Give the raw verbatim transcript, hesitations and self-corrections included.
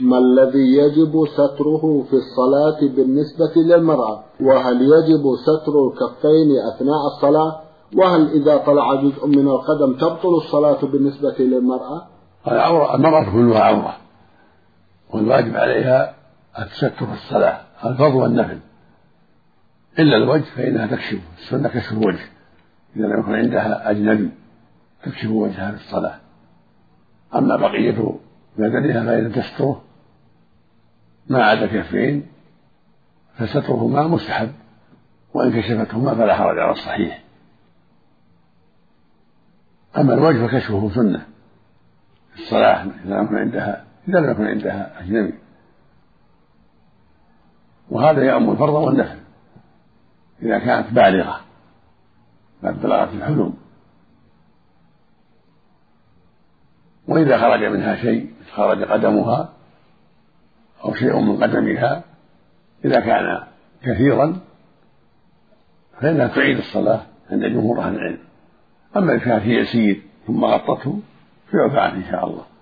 ما الذي يجب ستره في الصلاة بالنسبة للمرأة؟ وهل يجب ستر الكفين أثناء الصلاة؟ وهل إذا طلع جزء من القدم تبطل الصلاة بالنسبة للمرأة؟ العورة المرأة كلها عورة، والواجب عليها التستر في الصلاة الفرض والنفل، إلا الوجه فإنها تكشف، السنة كشف الوجه إذا لم يكن عندها أجنبي تكشف وجهها في الصلاة. أما بقية بدنها فإذا تستره ما عدا كفين فسترهما مستحب، وإن كشفتهما فلا حرج على الصحيح. أما الوجه فكشفه سنة في الصلاة إذا لم يكن عندها إذا لم يكن عندها أجنبي، وهذا يعم الفرض والنفل إذا كانت بالغة قد بلغت الحلم. وإذا خرج منها شيء خرج قدمها أو شيء من قدمها إذا كان كثيرا فإنها تعيد الصلاة عند جمهور أهل العلم. أما إذا كان في يسير ثم غطته فيعفى عنه إن شاء الله.